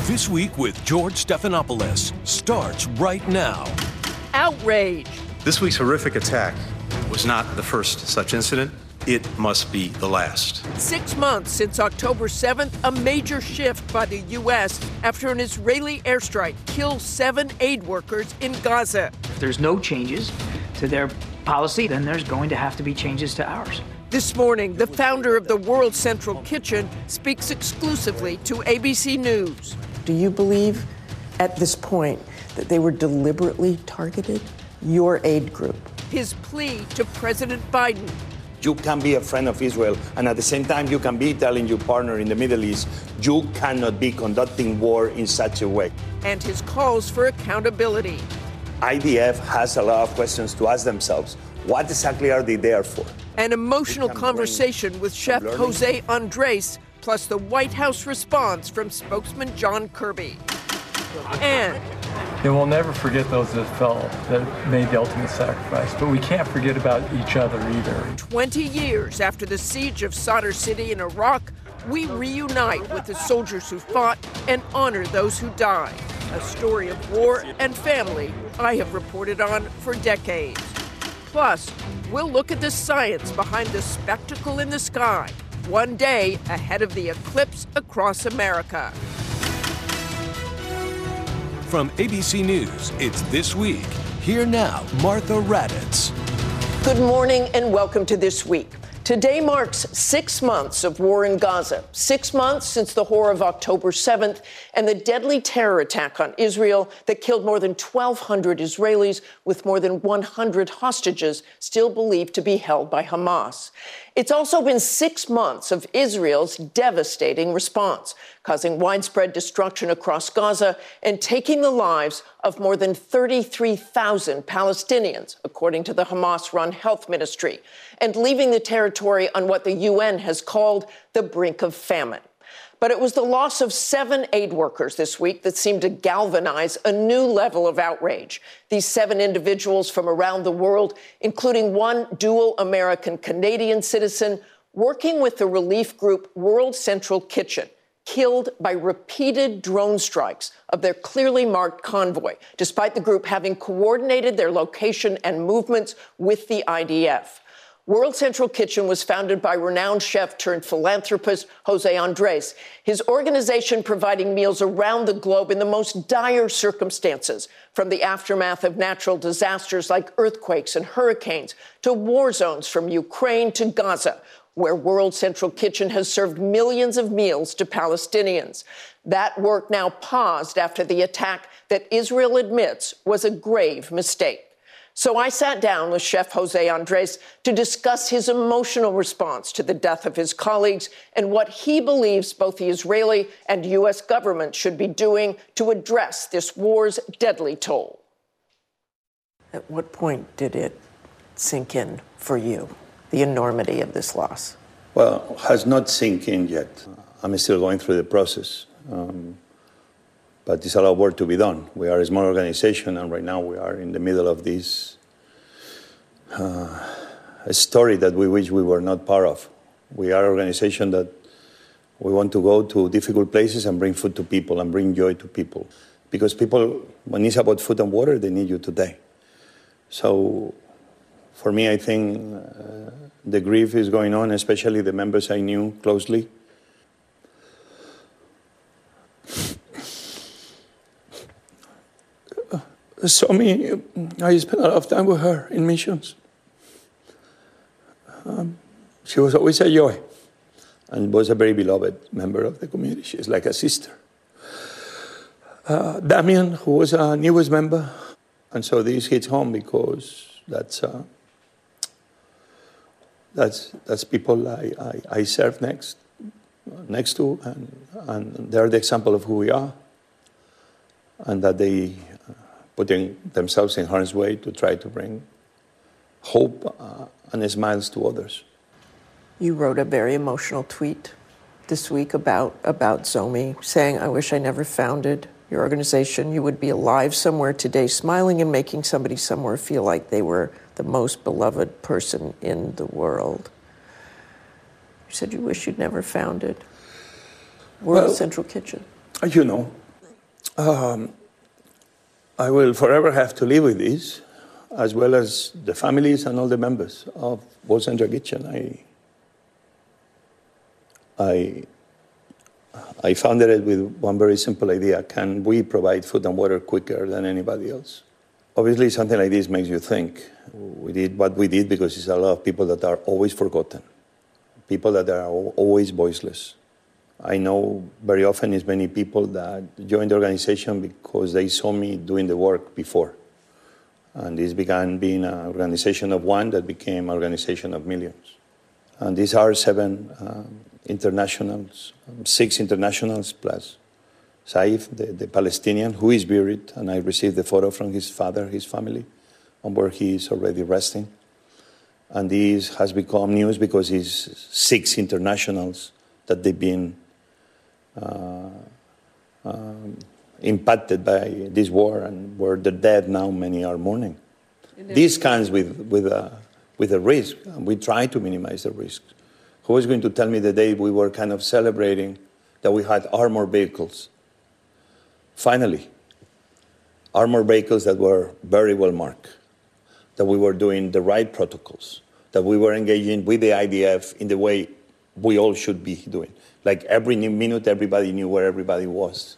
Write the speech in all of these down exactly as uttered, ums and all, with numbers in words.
This Week with George Stephanopoulos starts right now. Outrage. This week's horrific attack was not the first such incident. It must be the last. Six months since October seventh, a major shift by the U S after an Israeli airstrike kills seven aid workers in Gaza. If there's no changes to their policy, then there's going to have to be changes to ours. This morning, the founder of the World Central Kitchen speaks exclusively to A B C News. Do you believe at this point that they were deliberately targeted? Your aid group. His plea to President Biden. You can be a friend of Israel, and at the same time, you can be telling your partner in the Middle East, you cannot be conducting war in such a way. And his calls for accountability. I D F has a lot of questions to ask themselves. What exactly are they there for? An emotional conversation with Chef Jose Andres, plus the White House response from spokesman John Kirby. And And we'll never forget those that fell, that made the ultimate sacrifice. But we can't forget about each other either. twenty years after the siege of Sadr City in Iraq, we reunite with the soldiers who fought and honor those who died. A story of war and family I have reported on for decades. Plus, we'll look at the science behind the spectacle in the sky, one day ahead of the eclipse across America. From A B C News, it's This Week. Here now, Martha Raddatz. Good morning and welcome to This Week. Today marks six months of war in Gaza, six months since the horror of October seventh and the deadly terror attack on Israel that killed more than twelve hundred Israelis, with more than one hundred hostages still believed to be held by Hamas. It's also been six months of Israel's devastating response, causing widespread destruction across Gaza and taking the lives of more than thirty-three thousand Palestinians, according to the Hamas-run health ministry, and leaving the territory on what the U N has called the brink of famine. But it was the loss of seven aid workers this week that seemed to galvanize a new level of outrage. These seven individuals from around the world, including one dual American-Canadian citizen, working with the relief group World Central Kitchen, killed by repeated drone strikes of their clearly marked convoy, despite the group having coordinated their location and movements with the I D F. World Central Kitchen was founded by renowned chef turned philanthropist Jose Andres, his organization providing meals around the globe in the most dire circumstances, from the aftermath of natural disasters like earthquakes and hurricanes to war zones from Ukraine to Gaza, where World Central Kitchen has served millions of meals to Palestinians. That work now paused after the attack that Israel admits was a grave mistake. So I sat down with Chef Jose Andres to discuss his emotional response to the death of his colleagues and what he believes both the Israeli and U S government should be doing to address this war's deadly toll. At what point did it sink in for you, the enormity of this loss? Well, has not sunk in yet. I'm still going through the process. Um, But there's a lot of work to be done. We are a small organization, and right now we are in the middle of this uh, a story that we wish we were not part of. We are an organization that we want to go to difficult places and bring food to people and bring joy to people. Because people, when it's about food and water, they need you today. So for me, I think uh, the grief is going on, especially the members I knew closely. So me, I spent a lot of time with her in missions. Um, she was always a joy and was a very beloved member of the community. She's like a sister. Uh, Damien, who was a newest member. And so this hits home because that's uh, that's that's people I, I, I serve next next to, and, and they're the example of who we are, and that they putting themselves in harm's way to try to bring hope uh, and smiles to others. You wrote a very emotional tweet this week about, about Zomi, saying, "I wish I never founded your organization. You would be alive somewhere today, smiling and making somebody somewhere feel like they were the most beloved person in the world." You said you wish you'd never founded World well, Central Kitchen. You know, Um, I will forever have to live with this, as well as the families and all the members of World Central Kitchen. I, I, I founded it with one very simple idea. Can we provide food and water quicker than anybody else? Obviously, something like this makes you think. We did what we did because it's a lot of people that are always forgotten, people that are always voiceless. I know very often it's many people that joined the organization because they saw me doing the work before. And this began being an organization of one that became an organization of millions. And these are seven um, internationals, um, six internationals plus Saif, the, the Palestinian, who is buried, and I received the photo from his father, his family, on where he is already resting. And this has become news because it's six internationals that they've been uh, um, impacted by this war, and where they're dead now, many are mourning. This comes with, with, a, with a risk, and we try to minimize the risk. Who is going to tell me the day we were kind of celebrating that we had armored vehicles? Finally, armored vehicles that were very well marked, that we were doing the right protocols, that we were engaging with the I D F in the way we all should be doing. Like every minute, everybody knew where everybody was.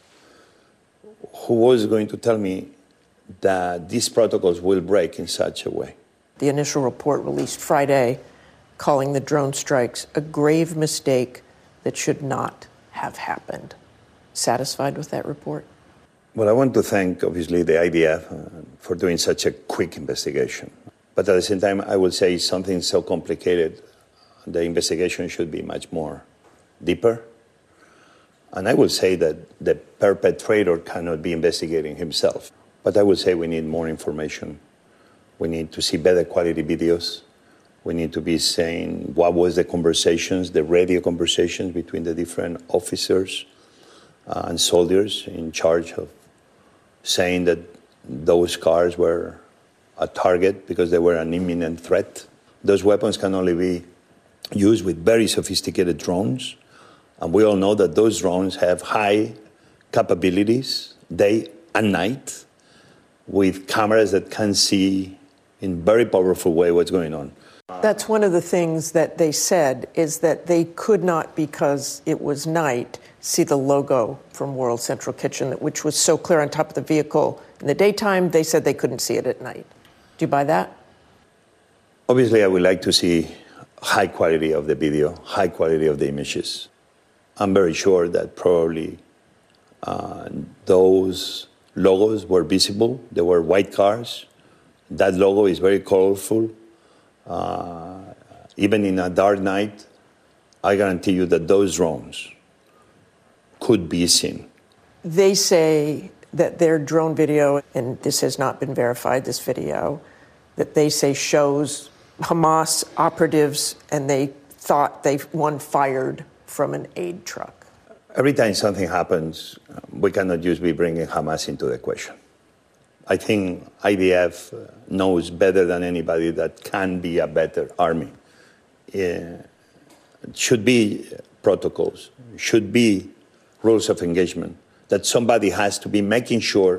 Who was going to tell me that these protocols will break in such a way? The initial report released Friday calling the drone strikes a grave mistake that should not have happened. Satisfied with that report? Well, I want to thank, obviously, the I D F uh, for doing such a quick investigation. But at the same time, I will say something so complicated, the investigation should be much more deeper. And I will say that the perpetrator cannot be investigating himself. But I will say we need more information. We need to see better quality videos. We need to be saying what was the conversations, the radio conversations between the different officers uh, and soldiers in charge of saying that those cars were a target because they were an imminent threat. Those weapons can only be used with very sophisticated drones. And we all know that those drones have high capabilities, day and night, with cameras that can see in very powerful way what's going on. That's one of the things that they said, is that they could not, because it was night, see the logo from World Central Kitchen, which was so clear on top of the vehicle. In the daytime, they said they couldn't see it at night. Do you buy that? Obviously, I would like to see high quality of the video, high quality of the images. I'm very sure that probably uh, those logos were visible. They were white cars. That logo is very colorful. Uh, even in a dark night, I guarantee you that those drones could be seen. They say that their drone video, and this has not been verified, this video, that they say shows Hamas operatives, and they thought they one fired from an aid truck. Every time something happens, we cannot just be bringing Hamas into the question. I think I D F knows better than anybody that can be a better army. It should be protocols, should be rules of engagement, that somebody has to be making sure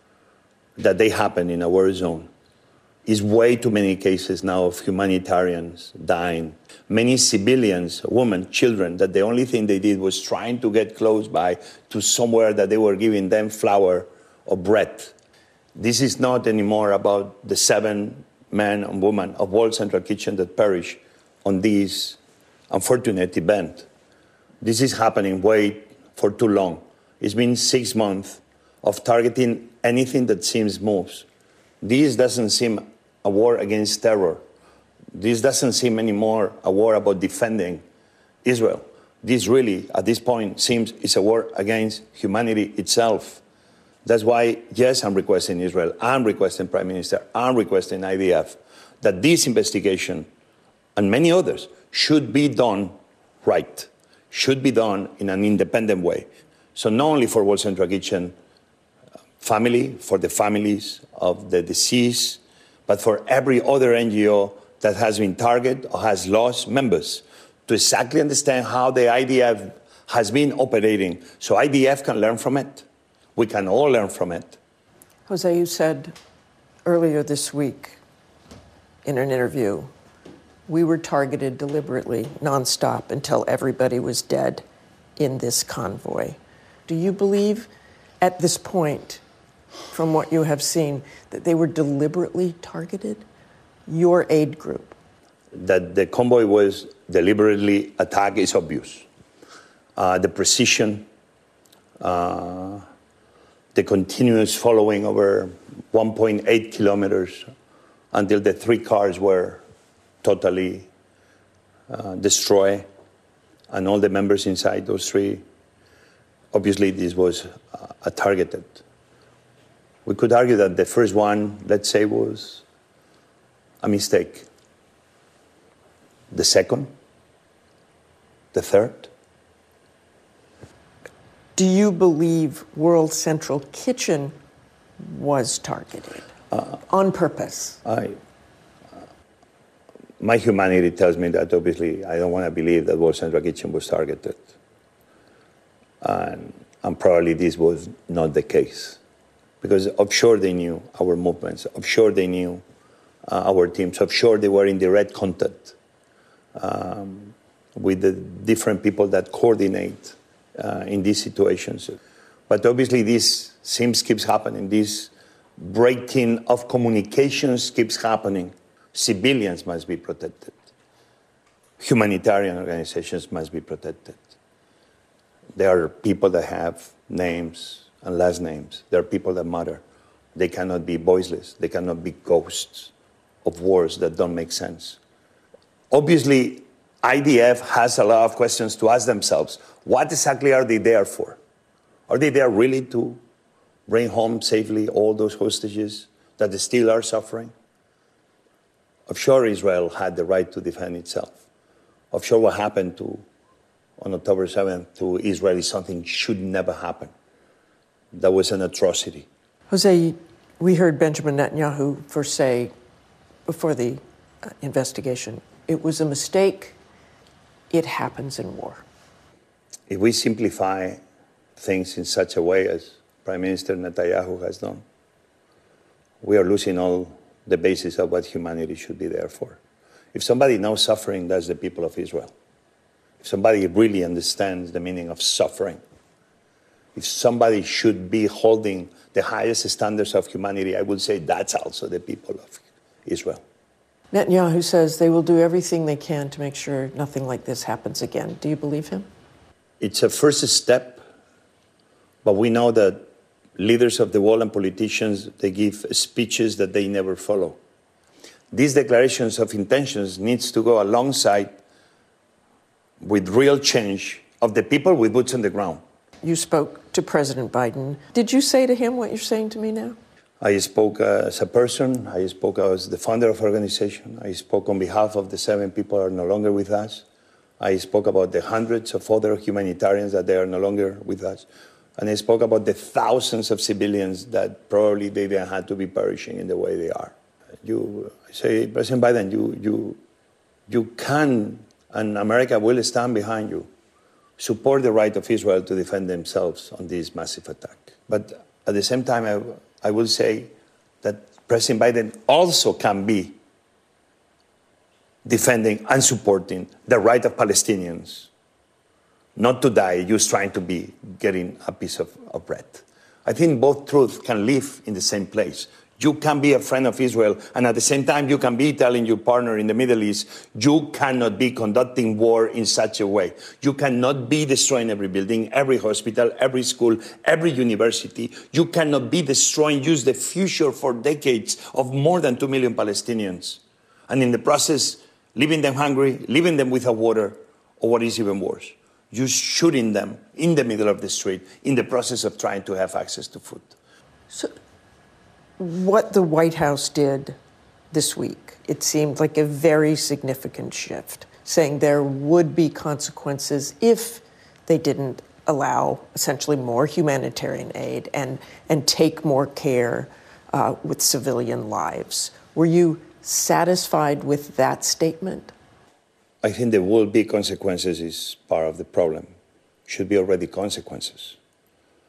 that they happen in a war zone. Is way too many cases now of humanitarians dying. Many civilians, women, children, that the only thing they did was trying to get close by to somewhere that they were giving them flour or bread. This is not anymore about the seven men and women of World Central Kitchen that perished on this unfortunate event. This is happening way for too long. It's been six months of targeting anything that seems moves. This doesn't seem a war against terror. This doesn't seem anymore a war about defending Israel. This really, at this point, seems it's a war against humanity itself. That's why, yes, I'm requesting Israel, I'm requesting Prime Minister, I'm requesting I D F, that this investigation and many others should be done right, should be done in an independent way. So not only for World Central Kitchen family, for the families of the deceased, but for every other N G O that has been targeted or has lost members, to exactly understand how the I D F has been operating, so I D F can learn from it. We can all learn from it. Jose, you said earlier this week in an interview, we were targeted deliberately, nonstop, until everybody was dead in this convoy. Do you believe at this point, from what you have seen, that they were deliberately targeted? Your aid group? That the convoy was deliberately attacked is obvious. Uh, the precision, uh, the continuous following over one point eight kilometers until the three cars were totally uh, destroyed, and all the members inside those three. Obviously, this was uh, a targeted. We could argue that the first one, let's say, was a mistake. The second, the third. Do you believe World Central Kitchen was targeted uh, on purpose? I, uh, my humanity tells me that obviously I don't want to believe that World Central Kitchen was targeted. And, and probably this was not the case. Because offshore they knew our movements, offshore they knew uh, our teams, offshore they were in direct contact um, with the different people that coordinate uh, in these situations. But obviously this seems keeps happening, this breaking of communications keeps happening. Civilians must be protected. Humanitarian organizations must be protected. There are people that have names and last names. There are people that matter. They cannot be voiceless. They cannot be ghosts of wars that don't make sense. Obviously, I D F has a lot of questions to ask themselves. What exactly are they there for? Are they there really to bring home safely all those hostages that still are suffering? Offshore, Israel had the right to defend itself. Offshore, what happened to, on October seventh to Israel is something should never happen. That was an atrocity. Jose, we heard Benjamin Netanyahu first say before the uh, investigation, it was a mistake. It happens in war. If we simplify things in such a way as Prime Minister Netanyahu has done, we are losing all the basis of what humanity should be there for. If somebody knows suffering, that's the people of Israel. If somebody really understands the meaning of suffering, if somebody should be holding the highest standards of humanity, I would say that's also the people of Israel. Netanyahu says they will do everything they can to make sure nothing like this happens again. Do you believe him? It's a first step, but we know that leaders of the world and politicians, they give speeches that they never follow. These declarations of intentions needs to go alongside with real change of the people with boots on the ground. You spoke to President Biden. Did you say to him what you're saying to me now? I spoke uh, as a person. I spoke as the founder of the organization. I spoke on behalf of the seven people who are no longer with us. I spoke about the hundreds of other humanitarians that they are no longer with us. And I spoke about the thousands of civilians that probably they didn't have to be perishing in the way they are. You I say, President Biden, you, you, you can, and America will stand behind you, support the right of Israel to defend themselves on this massive attack. But at the same time, I, I will say that President Biden also can be defending and supporting the right of Palestinians not to die just trying to be getting a piece of, of bread. I think both truths can live in the same place. You can be a friend of Israel, and at the same time, you can be telling your partner in the Middle East, you cannot be conducting war in such a way. You cannot be destroying every building, every hospital, every school, every university. You cannot be destroying just the future for decades of more than two million Palestinians. And in the process, leaving them hungry, leaving them without water, or what is even worse, you shooting them in the middle of the street in the process of trying to have access to food. So what the White House did this week, it seemed like a very significant shift, saying there would be consequences if they didn't allow essentially more humanitarian aid and, and take more care uh, with civilian lives. Were you satisfied with that statement? I think there will be consequences is part of the problem. Should be already consequences.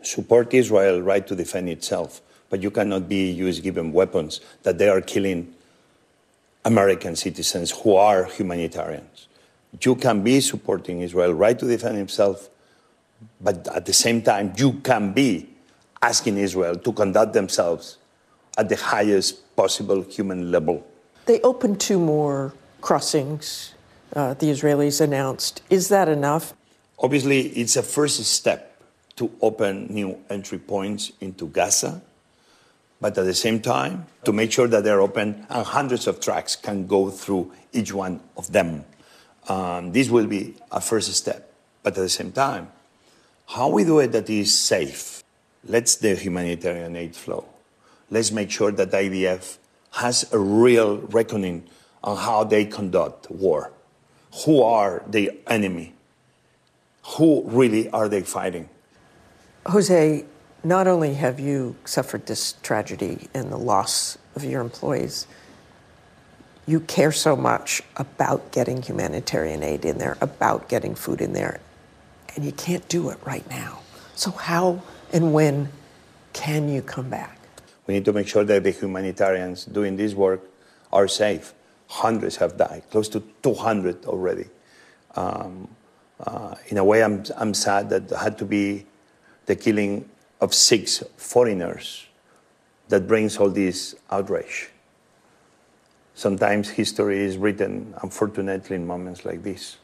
support Israel's right to defend itself, but you cannot be U S given weapons that they are killing American citizens who are humanitarians. You can be supporting Israel's right to defend itself, but at the same time, you can be asking Israel to conduct themselves at the highest possible human level. They opened two more crossings, uh, the Israelis announced. Is that enough? Obviously, it's a first step to open new entry points into Gaza, but at the same time, to make sure that they're open and hundreds of trucks can go through each one of them. Um, this will be a first step, but at the same time, how we do it that is safe. Let's the humanitarian aid flow. Let's make sure that I D F has a real reckoning on how they conduct war. Who are the enemy? Who really are they fighting? Jose, not only have you suffered this tragedy and the loss of your employees, you care so much about getting humanitarian aid in there, about getting food in there, and you can't do it right now. So how and when can you come back? We need to make sure that the humanitarians doing this work are safe. Hundreds have died, close to two hundred already. Um, uh, in a way, I'm, I'm sad that it had to be the killing of six foreigners that brings all this outrage. Sometimes history is written, unfortunately, in moments like this.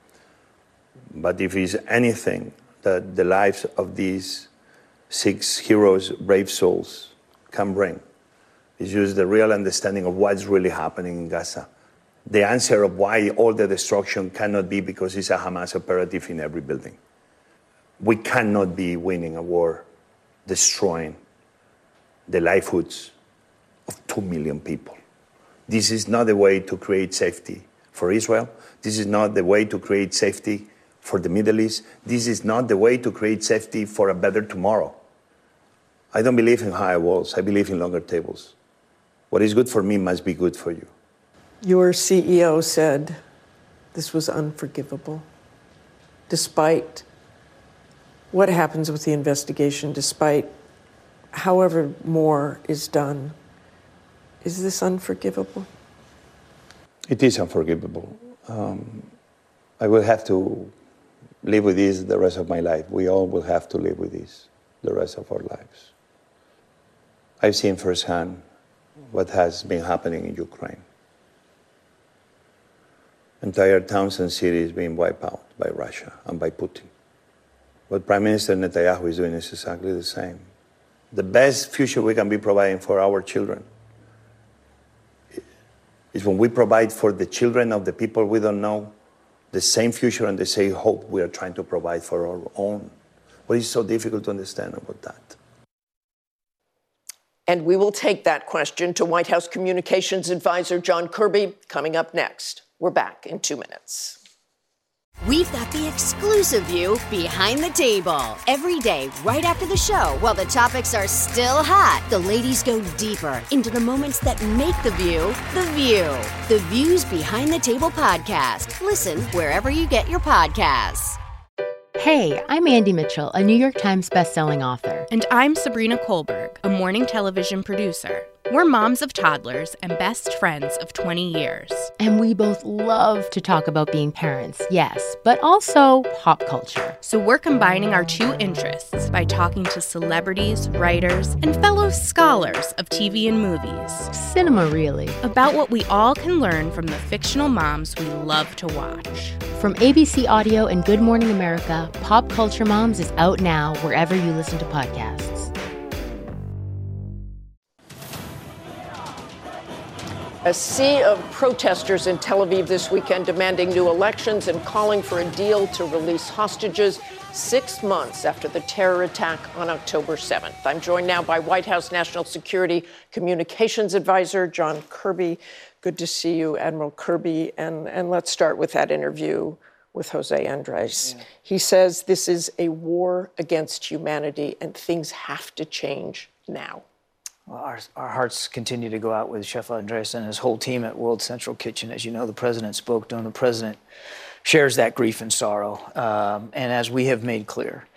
But if it's anything that the lives of these six heroes, brave souls, can bring, is just the real understanding of what's really happening in Gaza. The answer of why all the destruction cannot be because it's a Hamas operative in every building. We cannot be winning a war destroying the livelihoods of two million people. This is not the way to create safety for Israel. This is not the way to create safety for the Middle East. This is not the way to create safety for a better tomorrow. I don't believe in higher walls. I believe in longer tables. What is good for me must be good for you. Your C E O said this was unforgivable. Despite what happens with the investigation, despite however more is done, is this unforgivable? It is unforgivable. Um, I will have to live with this the rest of my life. We all will have to live with this the rest of our lives. I've seen firsthand what has been happening in Ukraine. Entire towns and cities being wiped out by Russia and by Putin. What Prime Minister Netanyahu is doing is exactly the same. The best future we can be providing for our children is when we provide for the children of the people we don't know the same future and the same hope we are trying to provide for our own. What is so difficult to understand about that? And we will take that question to White House Communications Advisor John Kirby coming up next. We're back in two minutes. We've got the exclusive view behind the table. Every day, right after the show, while the topics are still hot, the ladies go deeper into the moments that make the view the view. The Views Behind the Table podcast. Listen wherever you get your podcasts. Hey, I'm Andy Mitchell, a New York Times bestselling author. And I'm Sabrina Kohlberg, a morning television producer. We're moms of toddlers and best friends of twenty years. And we both love to talk about being parents, yes, but also pop culture. So we're combining our two interests by talking to celebrities, writers, and fellow scholars of T V and movies. Cinema, really. About what we all can learn from the fictional moms we love to watch. From A B C Audio and Good Morning America, Pop Culture Moms is out now wherever you listen to podcasts. A sea of protesters in Tel Aviv this weekend demanding new elections and calling for a deal to release hostages six months after the terror attack on October seventh. I'm joined now by White House National Security Communications Advisor John Kirby. Good to see you, Admiral Kirby. And, and let's start with that interview with Jose Andres. Yeah. He says this is a war against humanity and things have to change now. Well, our, our hearts continue to go out with Chef Andres and his whole team at World Central Kitchen. As you know, the president spoke to him. The president shares that grief and sorrow. Um, and as we have made clear,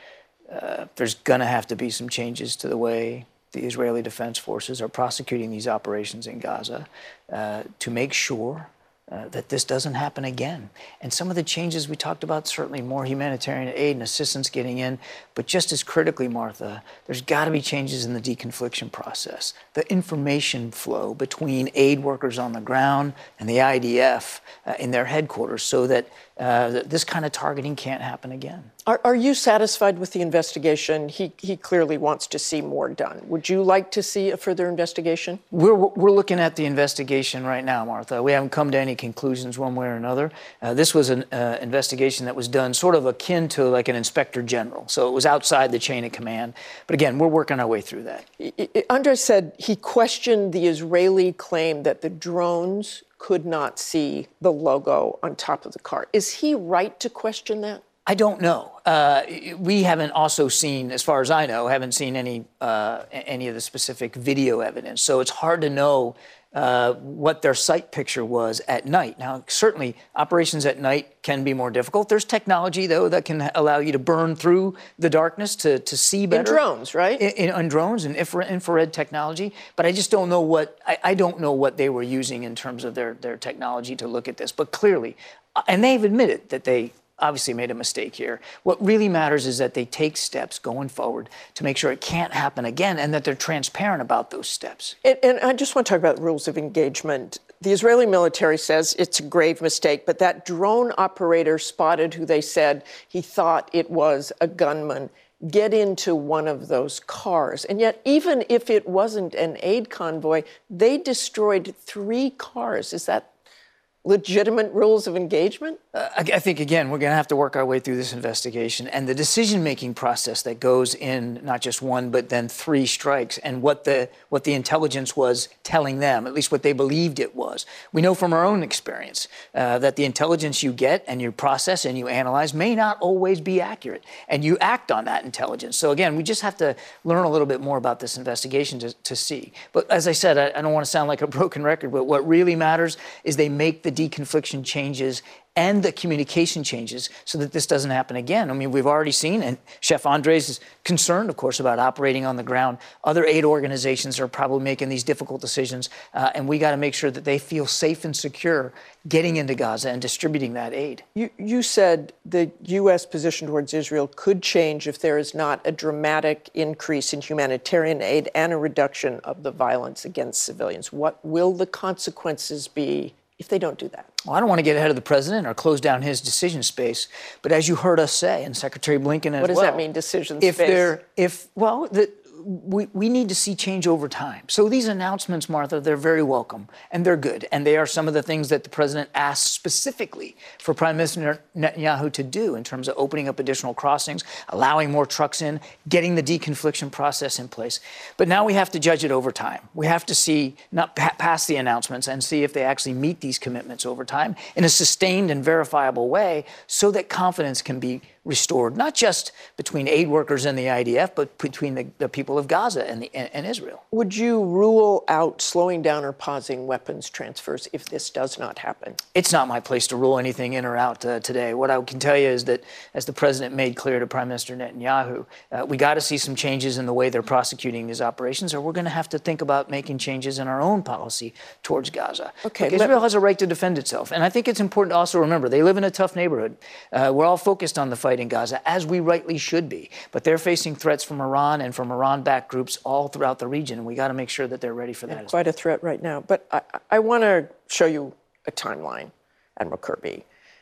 uh, there's going to have to be some changes to the way the Israeli Defense Forces are prosecuting these operations in Gaza uh, to make sure uh, that this doesn't happen again. And some of the changes we talked about, certainly more humanitarian aid and assistance getting in, but just as critically, Martha, there's got to be changes in the deconfliction process, the information flow between aid workers on the ground and the I D F uh, in their headquarters so that, uh, that this kind of targeting can't happen again. Are, are you satisfied with the investigation? He, he clearly wants to see more done. Would you like to see a further investigation? We're, we're looking at the investigation right now, Martha. We haven't come to any conclusions one way or another. Uh, this was an uh, investigation that was done sort of akin to like an inspector general. So it was outside the chain of command. But again, we're working our way through that. Andres said he questioned the Israeli claim that the drones could not see the logo on top of the car. Is he right to question that? I don't know. Uh, we haven't also seen, as far as I know, haven't seen any uh, any of the specific video evidence. So it's hard to know uh, what their sight picture was at night. Now, certainly, operations at night can be more difficult. There's technology, though, that can allow you to burn through the darkness to, to see better. In drones, right? In, in, in drones and infra, infrared technology. But I just don't know what I, I don't know what they were using in terms of their their technology to look at this. But clearly, and they've admitted that they obviously made a mistake here. What really matters is that they take steps going forward to make sure it can't happen again and that they're transparent about those steps. And, and I just want to talk about rules of engagement. The Israeli military says it's a grave mistake, but that drone operator spotted who they said he thought it was a gunman get into one of those cars. And yet, even if it wasn't an aid convoy, they destroyed three cars. Is that legitimate rules of engagement? Uh, I, I think, again, we're going to have to work our way through this investigation and the decision-making process that goes in not just one, but then three strikes and what the what the intelligence was telling them, at least what they believed it was. We know from our own experience uh, that the intelligence you get and you process and you analyze may not always be accurate, and you act on that intelligence. So, again, we just have to learn a little bit more about this investigation to, to see. But as I said, I, I don't want to sound like a broken record, but what really matters is they make the deconfliction changes and the communication changes so that this doesn't happen again. I mean, we've already seen, and Chef Andres is concerned, of course, about operating on the ground. Other aid organizations are probably making these difficult decisions, uh, and we got to make sure that they feel safe and secure getting into Gaza and distributing that aid. You, you said the U S position towards Israel could change if there is not a dramatic increase in humanitarian aid and a reduction of the violence against civilians. What will the consequences be if they don't do that? Well, I don't want to get ahead of the president or close down his decision space, but as you heard us say, and Secretary Blinken as well. What does that mean, decision if space? They're, if, well, the, we, we need to see change over time. So these announcements, Martha, they're very welcome, and they're good. And they are some of the things that the president asked specifically for Prime Minister Netanyahu to do in terms of opening up additional crossings, allowing more trucks in, getting the deconfliction process in place. But now we have to judge it over time. We have to see, not pa- pass the announcements and see if they actually meet these commitments over time in a sustained and verifiable way so that confidence can be restored, not just between aid workers and the I D F, but between the, the people of Gaza and, the, and, and Israel. Would you rule out slowing down or pausing weapons transfers if this does not happen? It's not my place to rule anything in or out uh, today. What I can tell you is that, as the president made clear to Prime Minister Netanyahu, uh, we got to see some changes in the way they're prosecuting these operations, or we're going to have to think about making changes in our own policy towards Gaza. Okay, Look, Israel has a right to defend itself. And I think it's important to also remember, they live in a tough neighborhood. Uh, we're all focused on the fight in Gaza, as we rightly should be. But they're facing threats from Iran and from Iran-backed groups all throughout the region, and we got to make sure that they're ready for that. Yeah, quite well. a threat right now. But I, I want to show you a timeline, Admiral Kirby,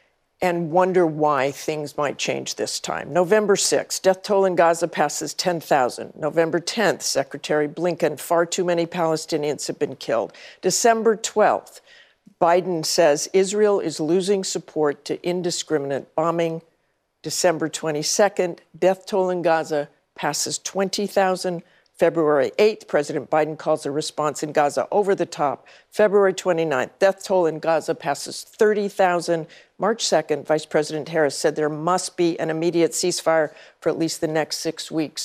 and wonder why things might change this time. November sixth, death toll in Gaza passes ten thousand. November tenth, Secretary Blinken, far too many Palestinians have been killed. December twelfth, Biden says Israel is losing support to indiscriminate bombing. December twenty-second, death toll in Gaza passes twenty thousand. February eighth, President Biden calls the response in Gaza over the top. February twenty-ninth, death toll in Gaza passes thirty thousand. March second, Vice President Harris said there must be an immediate ceasefire for at least the next six weeks.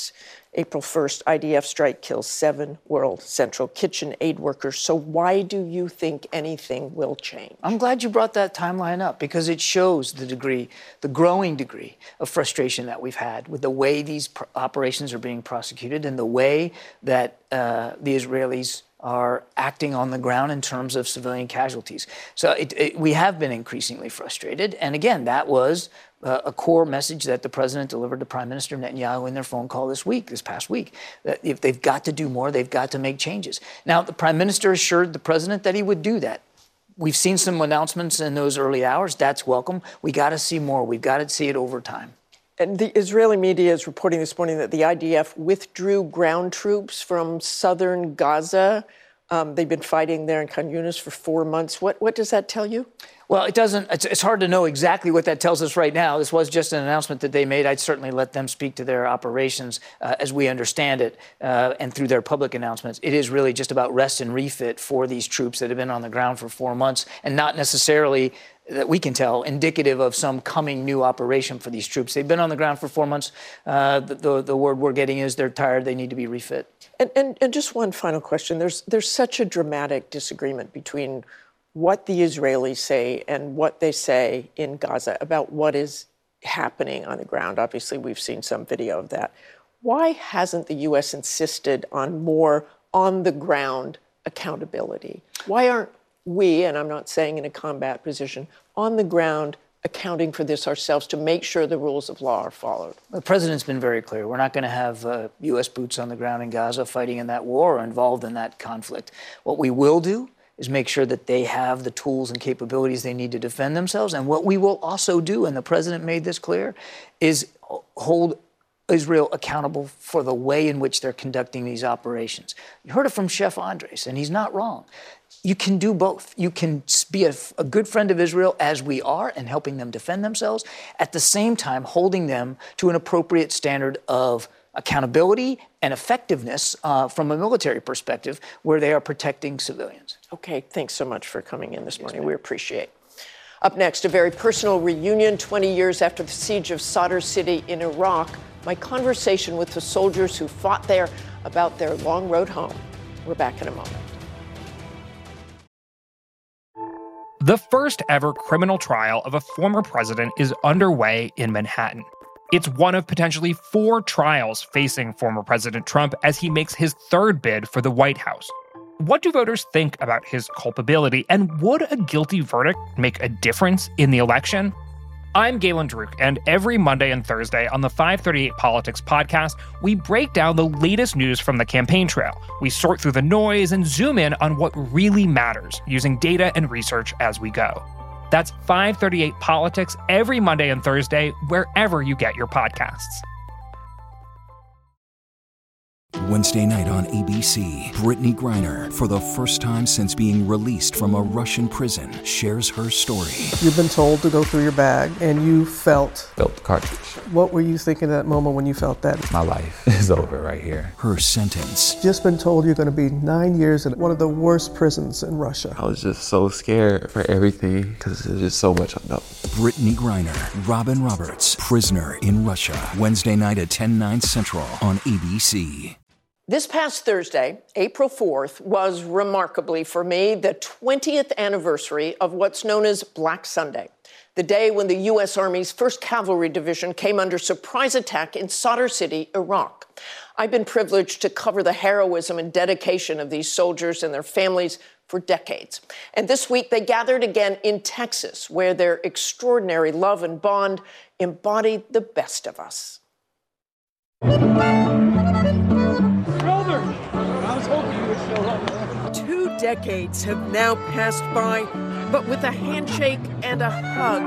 April first, I D F strike kills seven World Central Kitchen aid workers. So why do you think anything will change? I'm glad you brought that timeline up because it shows the degree, the growing degree of frustration that we've had with the way these pr- operations are being prosecuted and the way that uh, the Israelis are acting on the ground in terms of civilian casualties. So it, it, we have been increasingly frustrated. And again, that was uh, a core message that the president delivered to Prime Minister Netanyahu in their phone call this week, this past week, that if they've got to do more, they've got to make changes. Now, the prime minister assured the president that he would do that. We've seen some announcements in those early hours. That's welcome. We got to see more. We've got to see it over time. And the Israeli media is reporting this morning that the I D F withdrew ground troops from southern Gaza. Um, they've been fighting there in Khan Yunis for four months. What, what does that tell you? Well, it doesn't. It's, it's hard to know exactly what that tells us right now. This was just an announcement that they made. I'd certainly let them speak to their operations uh, as we understand it uh, and through their public announcements. It is really just about rest and refit for these troops that have been on the ground for four months and not necessarily, that we can tell, indicative of some coming new operation for these troops. They've been on the ground for four months. Uh, the, the, the word we're getting is they're tired. They need to be refit. And, and, and just one final question. There's, there's such a dramatic disagreement between what the Israelis say and what they say in Gaza about what is happening on the ground. Obviously, we've seen some video of that. Why hasn't the U S insisted on more on-the-ground accountability? Why aren't we, and I'm not saying in a combat position, on the ground accounting for this ourselves to make sure the rules of law are followed? The president's been very clear. We're not going to have uh, U S boots on the ground in Gaza fighting in that war or involved in that conflict. What we will do is make sure that they have the tools and capabilities they need to defend themselves. And what we will also do, and the president made this clear, is hold Israel accountable for the way in which they're conducting these operations. You heard it from Chef Andres, and he's not wrong. You can do both. You can be a, a good friend of Israel, as we are, and helping them defend themselves, at the same time holding them to an appropriate standard of accountability and effectiveness uh, from a military perspective where they are protecting civilians. Okay, thanks so much for coming in this morning. Yes, we appreciate it. Up next, a very personal reunion twenty years after the siege of Sadr City in Iraq. My conversation with the soldiers who fought there about their long road home. We're back in a moment. The first ever criminal trial of a former president is underway in Manhattan. It's one of potentially four trials facing former President Trump as he makes his third bid for the White House. What do voters think about his culpability, and would a guilty verdict make a difference in the election? I'm Galen Druk, and every Monday and Thursday on the five thirty-eight Politics podcast, we break down the latest news from the campaign trail. We sort through the noise and zoom in on what really matters, using data and research as we go. That's five thirty-eight Politics every Monday and Thursday, wherever you get your podcasts. Wednesday night on A B C, Brittany Griner, for the first time since being released from a Russian prison, shares her story. You've been told to go through your bag, and you felt... Felt the cartridge. What were you thinking at that moment when you felt that? My life is over right here. Her sentence. Just been told you're going to be nine years in one of the worst prisons in Russia. I was just so scared for everything, because there's just so much unknown. Brittany Griner, Robin Roberts, Prisoner in Russia. Wednesday night at ten, nine Central on A B C. This past Thursday, April fourth, was remarkably for me the twentieth anniversary of what's known as Black Sunday, the day when the U S Army's first Cavalry Division came under surprise attack in Sadr City, Iraq. I've been privileged to cover the heroism and dedication of these soldiers and their families for decades. And this week, they gathered again in Texas, where their extraordinary love and bond embodied the best of us. Two decades have now passed by, but with a handshake and a hug,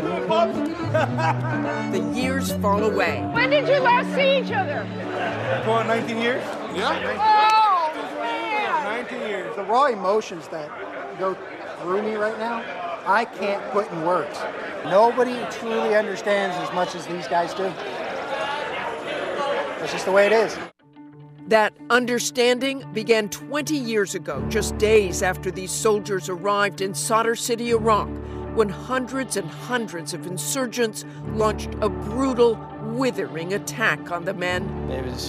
the years fall away. When did you last see each other? For nineteen years? Yeah. Oh, man. nineteen years. The raw emotions that go through me right now, I can't put in words. Nobody truly understands as much as these guys do. That's just the way it is. That understanding began twenty years ago, just days after these soldiers arrived in Sadr City, Iraq, when hundreds and hundreds of insurgents launched a brutal, withering attack on the men. It was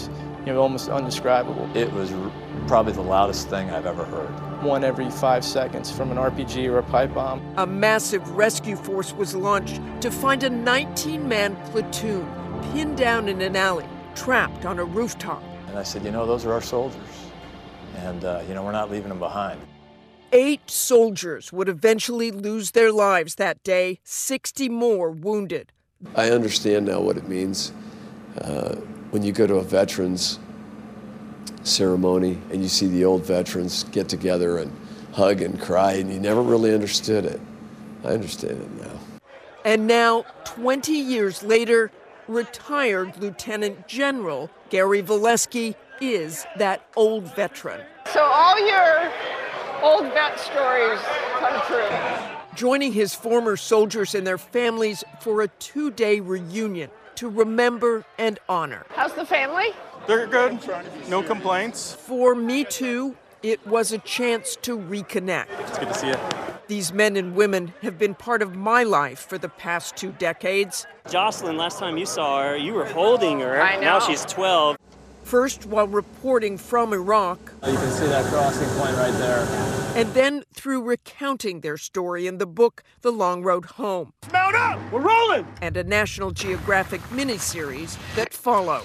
you know, almost undescribable. It was r- probably the loudest thing I've ever heard. One every five seconds from an R P G or a pipe bomb. A massive rescue force was launched to find a nineteen-man platoon pinned down in an alley, trapped on a rooftop. And I said, you know, those are our soldiers. And, uh, you know, we're not leaving them behind. Eight soldiers would eventually lose their lives that day, sixty more wounded. I understand now what it means uh, when you go to a veterans ceremony and you see the old veterans get together and hug and cry, and you never really understood it. I understand it now. And now, twenty years later, retired Lieutenant General Gary Volesky is that old veteran. So all your old vet stories come true. Joining his former soldiers and their families for a two-day reunion to remember and honor. How's the family? They're good. No complaints. For me too, it was a chance to reconnect. It's good to see you. These men and women have been part of my life for the past two decades. Jocelyn, last time you saw her, you were holding her. I know. Now she's twelve. First while reporting from Iraq. You can see that crossing point right there. And then through recounting their story in the book, The Long Road Home. Mount up! We're rolling! And a National Geographic miniseries that followed.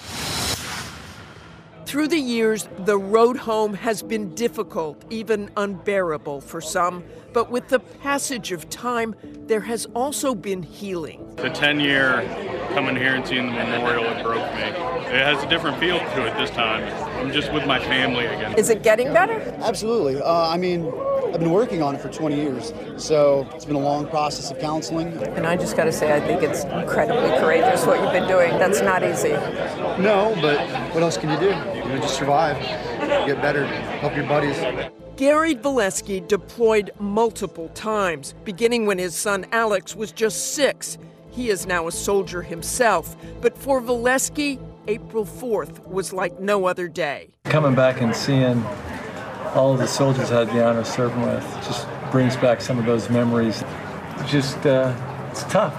Through the years, the road home has been difficult, even unbearable for some. But with the passage of time, there has also been healing. The ten-year coming here and seeing the memorial, it broke me. It has a different feel to it this time. I'm just with my family again. Is it getting better? Absolutely. Uh, I mean, I've been working on it for twenty years, so it's been a long process of counseling. And I just got to say, I think it's incredibly courageous what you've been doing. That's not easy. No, but what else can you do? You know, just survive, get better, help your buddies. Gary Volesky deployed multiple times, beginning when his son Alex was just six. He is now a soldier himself, but for Volesky, April fourth was like no other day. Coming back and seeing all of the soldiers I had the honor of serving with just brings back some of those memories. Just, uh, it's tough.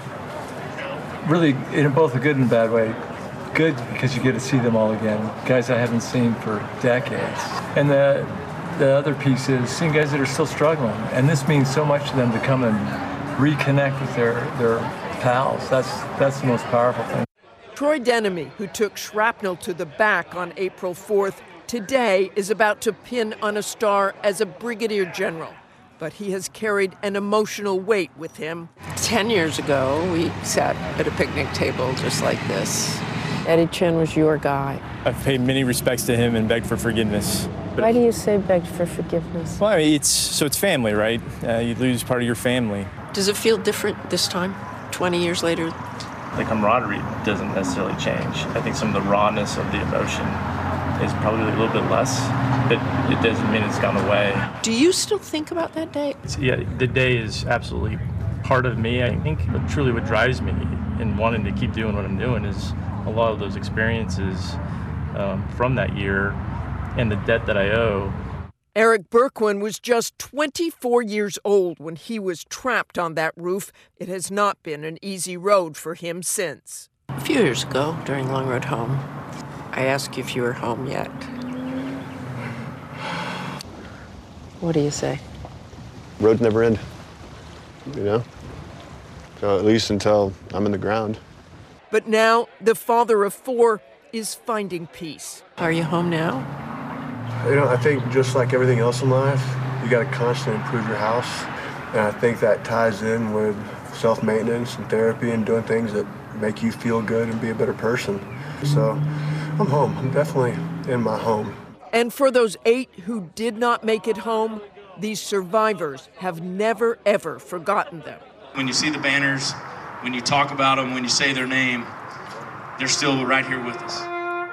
Really, in both a good and bad way. Good because you get to see them all again, guys I haven't seen for decades. And the the other piece is seeing guys that are still struggling, and this means so much to them to come and reconnect with their their pals. That's that's the most powerful thing. Troy Denemy, who took shrapnel to the back on April fourth, today is about to pin on a star as a brigadier general. But he has carried an emotional weight with him. Ten years ago, we sat at a picnic table just like this. Eddie Chin was your guy. I've paid many respects to him and begged for forgiveness. But, Why do you say begged for forgiveness? well, I mean, it's so it's family, right? Uh, you lose part of your family. Does it feel different this time, twenty years later? The camaraderie doesn't necessarily change. I think some of the rawness of the emotion is probably a little bit less, but it doesn't mean it's gone away. Do you still think about that day? It's, yeah, the day is absolutely part of me. I think what truly what drives me in wanting to keep doing what I'm doing is a lot of those experiences um, from that year and the debt that I owe. Eric Berquin was just twenty-four years old when he was trapped on that roof. It has not been an easy road for him since. A few years ago, during Long Road Home, I asked you if you were home yet. What do you say? Roads never end, you know? So at least until I'm in the ground. But now, the father of four is finding peace. Are you home now? You know, I think just like everything else in life, you got to constantly improve your house. And I think that ties in with self-maintenance and therapy and doing things that make you feel good and be a better person. So I'm home. I'm definitely in my home. And for those eight who did not make it home, these survivors have never, ever forgotten them. When you see the banners, when you talk about them, when you say their name, they're still right here with us.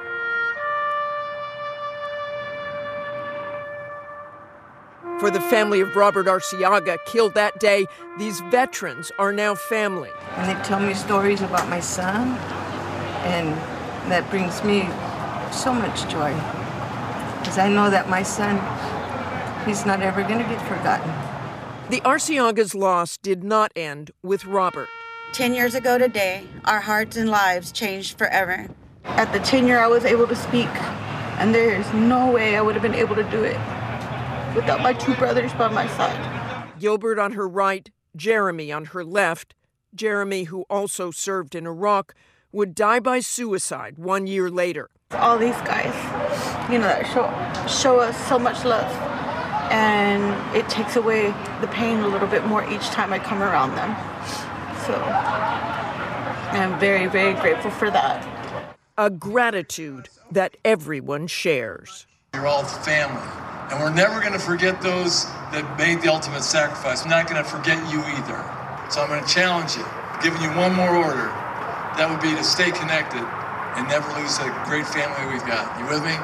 For the family of Robert Arciaga, killed that day, these veterans are now family. And they tell me stories about my son, and that brings me so much joy. Because I know that my son, he's not ever going to get forgotten. The Arciagas' loss did not end with Robert. Ten years ago today, our hearts and lives changed forever. At the tenure, I was able to speak, and there is no way I would have been able to do it without my two brothers by my side. Gilbert on her right, Jeremy on her left. Jeremy, who also served in Iraq, would die by suicide one year later. All these guys, you know, that show, show us so much love, and it takes away the pain a little bit more each time I come around them. So I'm very, very grateful for that. A gratitude that everyone shares. You're all family, and we're never going to forget those that made the ultimate sacrifice. We're not going to forget you either. So I'm going to challenge you, giving you one more order. That would be to stay connected and never lose the great family we've got. You with me?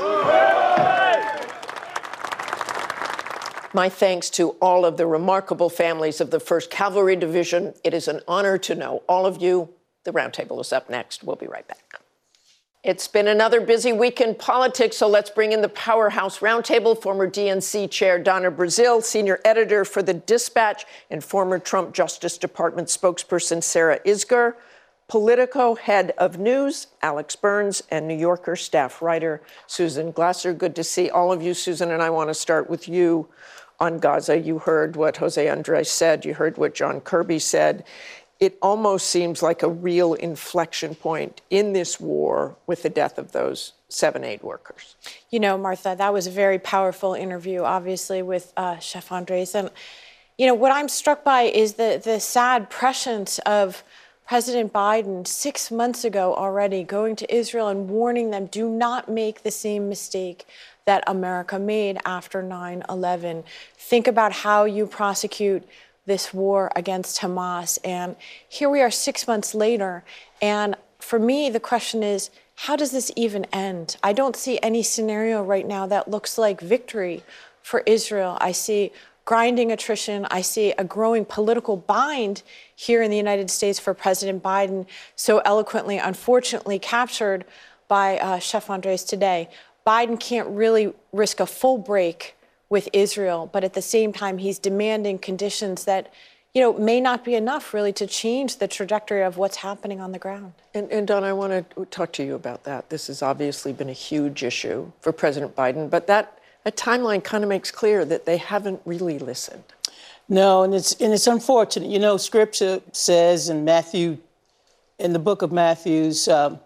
My thanks to all of the remarkable families of the first Cavalry Division. It is an honor to know all of you. The roundtable is up next. We'll be right back. It's been another busy week in politics, so let's bring in the Powerhouse Roundtable. Former D N C Chair Donna Brazile, senior editor for The Dispatch, and former Trump Justice Department spokesperson Sarah Isgur, Politico head of news Alex Burns, and New Yorker staff writer Susan Glasser. Good to see all of you, Susan, and I want to start with you on Gaza. You heard what Jose Andres said. You heard what John Kirby said. It almost seems like a real inflection point in this war with the death of those seven aid workers. You know, Martha, that was a very powerful interview, obviously, with uh, Chef Andres. And, you know, what I'm struck by is the, the sad prescience of President Biden six months ago already going to Israel and warning them, do not make the same mistake that America made after nine eleven. Think about how you prosecute this war against Hamas. And here we are six months later. And for me, the question is, how does this even end? I don't see any scenario right now that looks like victory for Israel. I see grinding attrition. I see a growing political bind here in the United States for President Biden, so eloquently, unfortunately, captured by uh, Chef Andres today. Biden can't really risk a full break with Israel, but at the same time, he's demanding conditions that, you know, may not be enough really to change the trajectory of what's happening on the ground. And, and Don, I want to talk to you about that. This has obviously been a huge issue for President Biden, but that a timeline kind of makes clear that they haven't really listened. No, and it's and it's unfortunate. You know, Scripture says in Matthew, in the book of Matthews, um,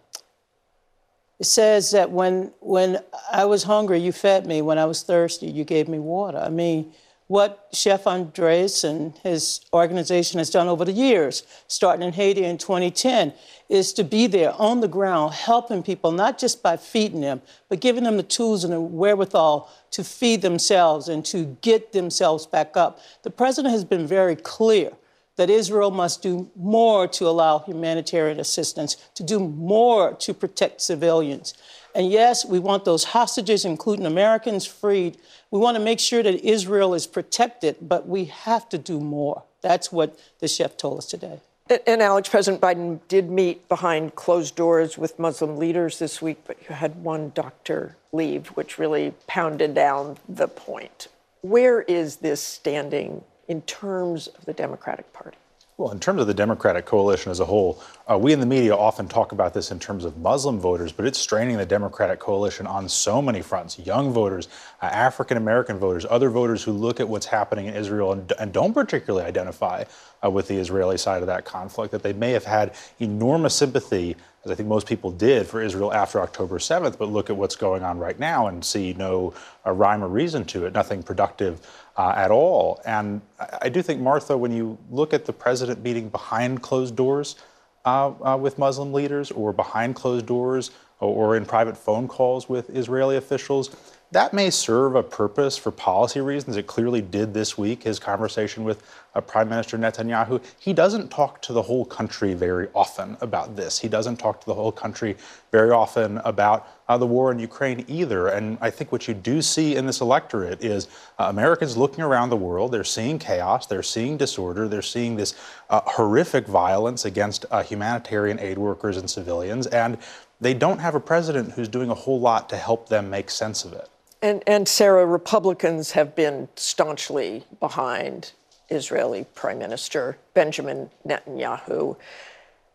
it says that when when I was hungry, you fed me. When I was thirsty, you gave me water. I mean, what Chef Andres and his organization has done over the years, starting in Haiti in twenty ten, is to be there on the ground, helping people, not just by feeding them, but giving them the tools and the wherewithal to feed themselves and to get themselves back up. The president has been very clear that Israel must do more to allow humanitarian assistance, to do more to protect civilians. And yes, we want those hostages, including Americans, freed. We want to make sure that Israel is protected, but we have to do more. That's what the chef told us today. And, and Alex, President Biden did meet behind closed doors with Muslim leaders this week, but you had one doctor leave, which really pounded down the point. Where is this standing in terms of the Democratic Party? Well, in terms of the Democratic coalition as a whole, uh, we in the media often talk about this in terms of Muslim voters, but it's straining the Democratic coalition on so many fronts. Young voters, uh, African-American voters, other voters who look at what's happening in Israel and, and don't particularly identify uh, with the Israeli side of that conflict, that they may have had enormous sympathy, as I think most people did, for Israel after October seventh, but look at what's going on right now and see no uh, rhyme or reason to it, nothing productive Uh, at all. And I, I do think, Martha, when you look at the president meeting behind closed doors uh, uh, with Muslim leaders, or behind closed doors, or, or in private phone calls with Israeli officials, that may serve a purpose for policy reasons. It clearly did this week, his conversation with uh, Prime Minister Netanyahu. He doesn't talk to the whole country very often about this. He doesn't talk to the whole country very often about uh, the war in Ukraine either. And I think what you do see in this electorate is uh, Americans looking around the world. They're seeing chaos. They're seeing disorder. They're seeing this uh, horrific violence against uh, humanitarian aid workers and civilians. And they don't have a president who's doing a whole lot to help them make sense of it. And, and Sarah, Republicans have been staunchly behind Israeli Prime Minister Benjamin Netanyahu.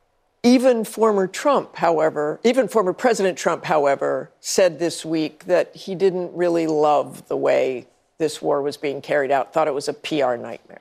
Even former Trump, however, even former President Trump, however, said this week that he didn't really love the way this war was being carried out, thought it was a P R nightmare.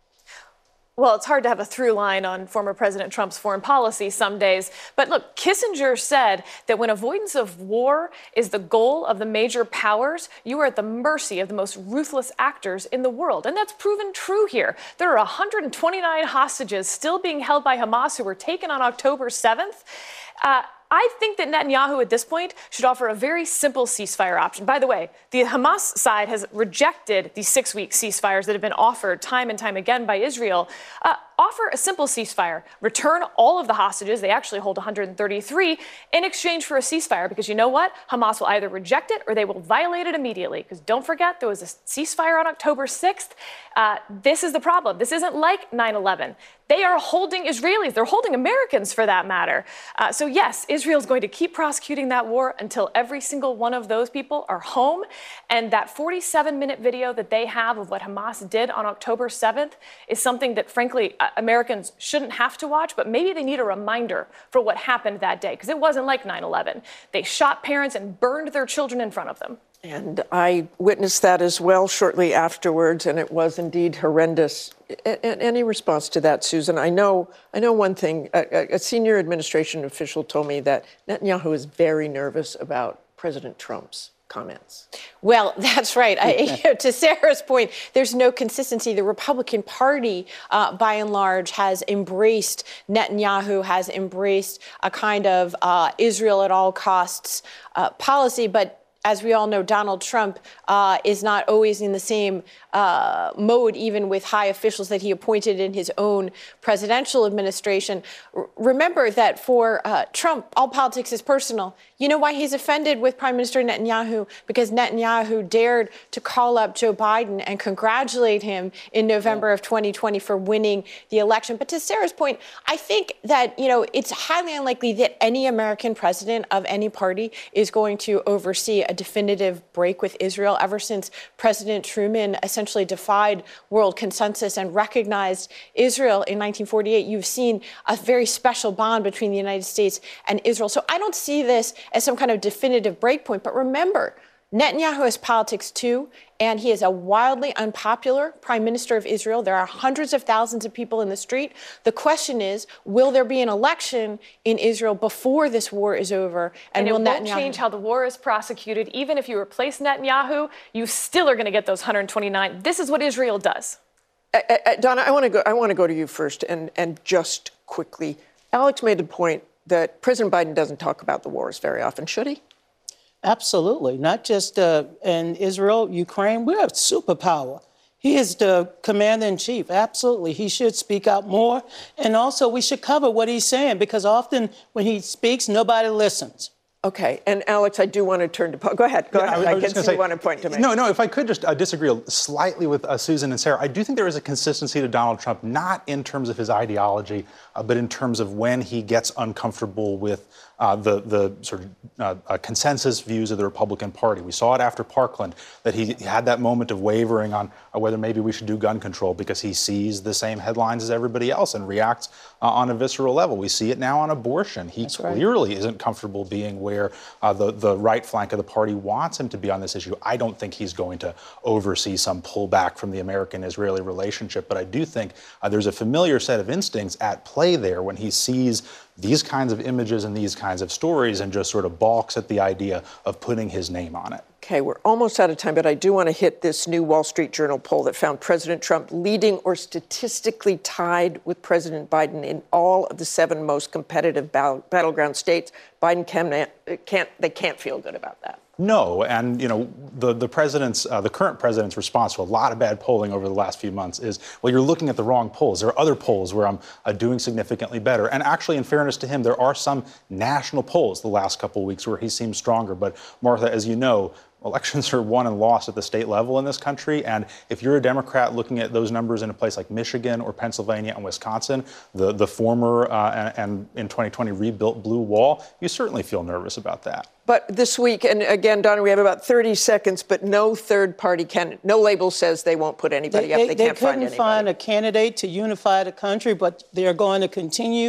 Well, it's hard to have a through line on former President Trump's foreign policy some days. But look, Kissinger said that when avoidance of war is the goal of the major powers, you are at the mercy of the most ruthless actors in the world. And that's proven true here. There are one hundred twenty-nine hostages still being held by Hamas who were taken on October seventh. Uh, I think that Netanyahu at this point should offer a very simple ceasefire option. By the way, the Hamas side has rejected the six-week ceasefires that have been offered time and time again by Israel. Uh, offer a simple ceasefire. Return all of the hostages. They actually hold one hundred thirty-three in exchange for a ceasefire, because you know what? Hamas will either reject it or they will violate it immediately. Because don't forget, there was a ceasefire on October sixth. Uh, this is the problem. This isn't like nine eleven. They are holding Israelis. They're holding Americans, for that matter. Uh, so yes, Israel's going to keep prosecuting that war until every single one of those people are home. And that forty-seven minute video that they have of what Hamas did on October seventh is something that, frankly, uh, Americans shouldn't have to watch, but maybe they need a reminder for what happened that day, because it wasn't like nine eleven. They shot parents and burned their children in front of them. And I witnessed that as well shortly afterwards, and it was indeed horrendous. A- any response to that, Susan? I know, I know one thing. A, a senior administration official told me that Netanyahu is very nervous about President Trump's comments. Well, that's right. I, you know, to Sarah's point, there's no consistency. The Republican Party, uh, by and large, has embraced Netanyahu, has embraced a kind of uh, Israel at all costs uh, policy, but as we all know, Donald Trump uh, is not always in the same uh, mode, even with high officials that he appointed in his own presidential administration. R- remember that for uh, Trump, all politics is personal. You know why he's offended with Prime Minister Netanyahu? Because Netanyahu dared to call up Joe Biden and congratulate him in November yeah. of twenty twenty for winning the election. But to Sarah's point, I think that, you know, it's highly unlikely that any American president of any party is going to oversee a definitive break with Israel. Ever since President Truman essentially defied world consensus and recognized Israel in nineteen forty-eight, you've seen a very special bond between the United States and Israel. So I don't see this as some kind of definitive breakpoint. But remember, Netanyahu has politics too, and he is a wildly unpopular prime minister of Israel. There are hundreds of thousands of people in the street. The question is, will there be an election in Israel before this war is over? And, and it will won't Netanyahu change how the war is prosecuted. Even if you replace Netanyahu, you still are going to get those one hundred twenty-nine. This is what Israel does. Uh, uh, Donna, I want to go. I want to go to you first, and and just quickly, Alex made the point that President Biden doesn't talk about the wars very often. Should he? Absolutely. Not just uh, in Israel, Ukraine. We're a superpower. He is the commander-in-chief. Absolutely. He should speak out more. And also, we should cover what he's saying, because often when he speaks, nobody listens. Okay. And Alex, I do want to turn to Paul. Go ahead. Go yeah, ahead. I, I, I can see say, you want to point to me. No, no. If I could just uh, disagree slightly with uh, Susan and Sarah, I do think there is a consistency to Donald Trump, not in terms of his ideology, uh, but in terms of when he gets uncomfortable with uh, the the sort of uh, uh, consensus views of the Republican Party. We saw it after Parkland, that he had that moment of wavering on uh, whether maybe we should do gun control, because he sees the same headlines as everybody else and reacts uh, on a visceral level. We see it now on abortion. He That's clearly right. isn't comfortable being where uh, the the right flank of the party wants him to be on this issue. I don't think he's going to oversee some pullback from the American-Israeli relationship, but I do think uh, there's a familiar set of instincts at play there when he sees these kinds of images and these kinds of stories and just sort of balks at the idea of putting his name on it. Okay, we're almost out of time, but I do want to hit this new Wall Street Journal poll that found President Trump leading or statistically tied with President Biden in all of the seven most competitive battle, battleground states. Biden can, can't, they can't feel good about that. No, and you know the the president's uh, the current president's response to a lot of bad polling over the last few months is, well, you're looking at the wrong polls. There are other polls where I'm uh, doing significantly better. And actually, in fairness to him, there are some national polls the last couple of weeks where he seems stronger. But Martha, as you know, elections are won and lost at the state level in this country. And if you're a Democrat looking at those numbers in a place like Michigan or Pennsylvania and Wisconsin, the, the former uh, and, and in twenty twenty rebuilt blue wall, you certainly feel nervous about that. But this week, and again, Donna, we have about thirty seconds, but no third party candidate, no label says they won't put anybody they, up. They, they they can't find couldn't anybody. find a candidate to unify the country, but they're going to continue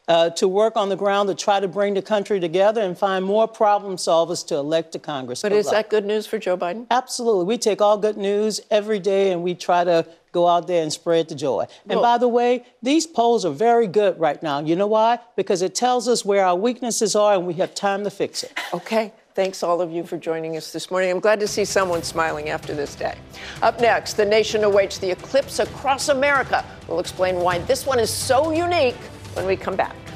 uh, to work on the ground to try to bring the country together and find more problem solvers to elect to Congress. But Good is luck. that good news for Joe Biden? Absolutely. We take all good news every day and we try to go out there and spread the joy. And Well, by the way, these polls are very good right now. You know why? Because it tells us where our weaknesses are and we have time to fix it. Okay. Thanks, all of you, for joining us this morning. I'm glad to see someone smiling after this day. Up next, the nation awaits the eclipse across America. We'll explain why this one is so unique when we come back.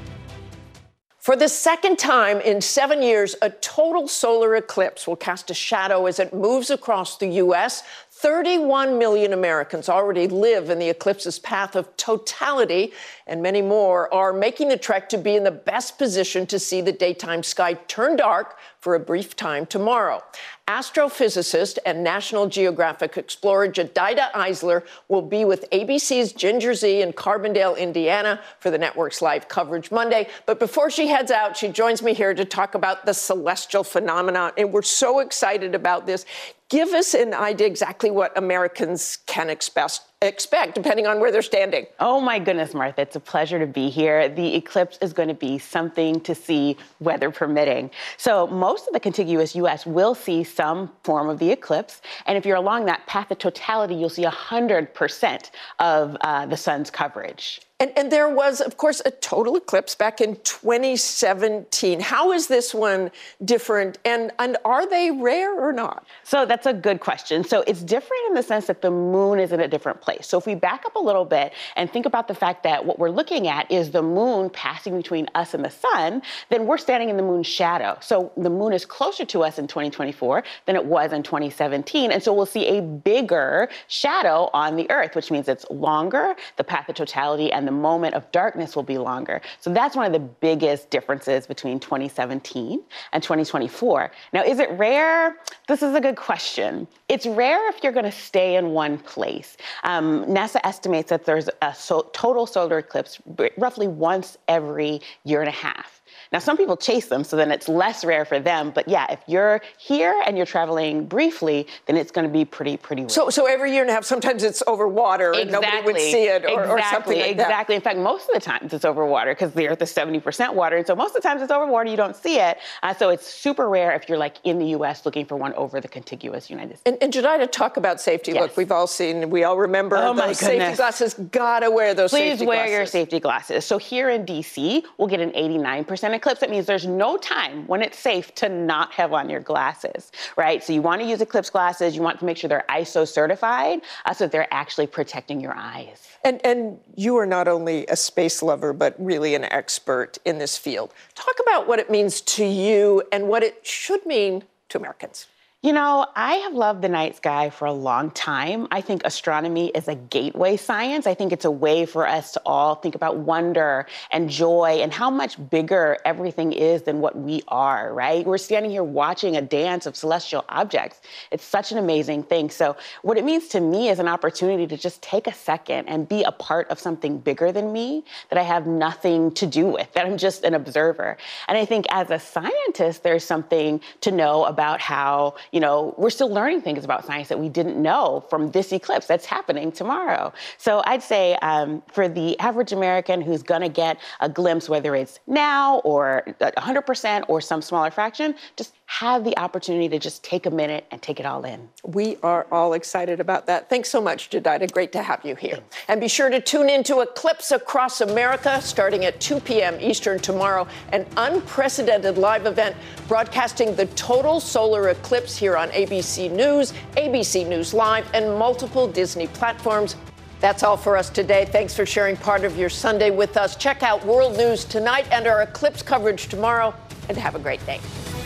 For the second time in seven years, a total solar eclipse will cast a shadow as it moves across the U S thirty-one million Americans already live in the eclipse's path of totality, and many more are making the trek to be in the best position to see the daytime sky turn dark for a brief time tomorrow. Astrophysicist and National Geographic explorer Jedidah Eisler will be with A B C's Ginger Zee in Carbondale, Indiana for the network's live coverage Monday. But before she heads out, she joins me here to talk about the celestial phenomenon. And we're so excited about this. Give us an idea exactly what Americans can expect, expect, depending on where they're standing. Oh, my goodness, Martha. It's a pleasure to be here. The eclipse is going to be something to see, weather permitting. So most of the contiguous U S will see some form of the eclipse. And if you're along that path of totality, you'll see one hundred percent of uh, the sun's coverage. And, and there was, of course, a total eclipse back in twenty seventeen. How is this one different? And, and are they rare or not? So that's a good question. So it's different in the sense that the moon is in a different place. So if we back up a little bit and think about the fact that what we're looking at is the moon passing between us and the sun, then we're standing in the moon's shadow. So the moon is closer to us in twenty twenty-four than it was in twenty seventeen. And so we'll see a bigger shadow on the Earth, which means it's longer, the path of totality, and the moment of darkness will be longer. So that's one of the biggest differences between twenty seventeen and twenty twenty-four. Now, is it rare? This is a good question. It's rare if you're going to stay in one place. Um, NASA estimates that there's a so- total solar eclipse roughly once every year and a half. Now, some people chase them, so then it's less rare for them. But yeah, if you're here and you're traveling briefly, then it's going to be pretty, pretty rare. So, so every year and a half, sometimes it's over water and Exactly. nobody would see it or, exactly. or something like that. Exactly. In fact, most of the times it's over water because the Earth is seventy percent water. And so most of the times it's over water, you don't see it. Uh, so it's super rare if you're like in the U S looking for one over the contiguous United States. And, and Jedidah, talk about safety. Yes. Look, we've all seen, we all remember Oh, those my safety goodness. glasses. Gotta wear those Please safety wear glasses. your safety glasses. So here in D C, we'll get an eighty-nine percent eclipse. That means there's no time when it's safe to not have on your glasses, right? So you want to use eclipse glasses. You want to make sure they're I S O certified uh, so that they're actually protecting your eyes. And, and you are not only a space lover, but really an expert in this field. Talk about what it means to you and what it should mean to Americans. You know, I have loved the night sky for a long time. I think astronomy is a gateway science. I think it's a way for us to all think about wonder and joy and how much bigger everything is than what we are, right? We're standing here watching a dance of celestial objects. It's such an amazing thing. So what it means to me is an opportunity to just take a second and be a part of something bigger than me that I have nothing to do with, that I'm just an observer. And I think as a scientist, there's something to know about how, you know, we're still learning things about science that we didn't know from this eclipse that's happening tomorrow. So I'd say um, for the average American who's going to get a glimpse, whether it's now or one hundred percent or some smaller fraction, just have the opportunity to just take a minute and take it all in. We are all excited about that. Thanks so much, Jedidah. Great to have you here. And be sure to tune in to Eclipse Across America starting at two p.m. Eastern tomorrow, an unprecedented live event broadcasting the total solar eclipse here on A B C News, A B C News Live, and multiple Disney platforms. That's all for us today. Thanks for sharing part of your Sunday with us. Check out World News tonight and our eclipse coverage tomorrow, and have a great day.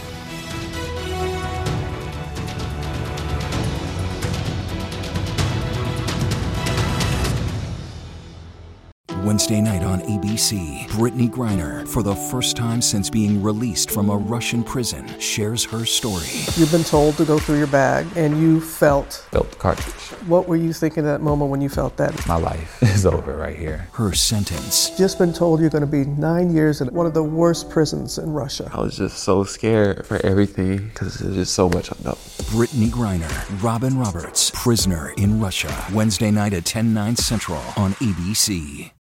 Wednesday night on A B C, Brittany Griner, for the first time since being released from a Russian prison, shares her story. You've been told to go through your bag, and you felt... Felt the cartridge. What were you thinking at that moment when you felt that? My life is over right here. Her sentence. Just been told you're going to be nine years in one of the worst prisons in Russia. I was just so scared for everything because there's just so much unknown. Brittany Griner, Robin Roberts, Prisoner in Russia. Wednesday night at ten, nine Central on A B C.